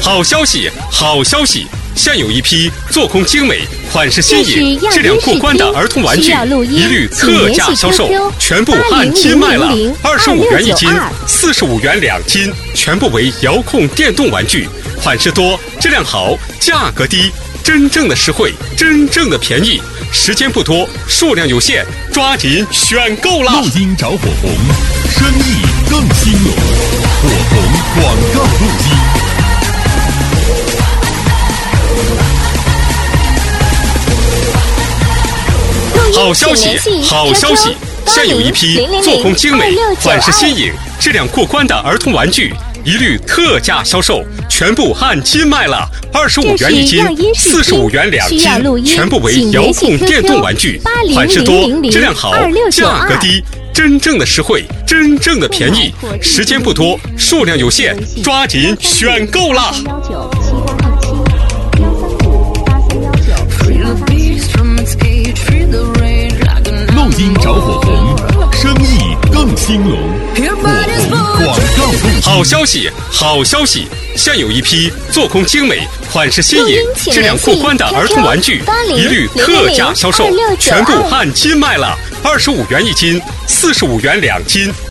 好消息，好消息！现有一批做工精美、款式新颖、质量过关的儿童玩具，一律特价销售，全部按斤卖了，25元一斤，45元2斤，全部为遥控电动玩具，款式多，质量好，价格低，真正的实惠，真正的便宜。时间不多，数量有限，抓紧选购啦！ 录音找火红，生意更兴隆。火红广告录音。 好消息，好消息！现有一批做工精美、款式新颖、质量过关的儿童玩具，一律特价销售，全部按斤卖了，25元一斤，45元2斤，全部为遥控电动玩具，款式多，质量好，价格低，真正的实惠，真正的便宜。时间不多，数量有限，抓紧选购啦！ 录音找火红，生意更兴隆。火红广告录音。 好消息，好消息！现有一批做工精美、款式新颖、质量过关的儿童玩具，一律特价销售，全部按斤卖了，25元一斤，45元2斤。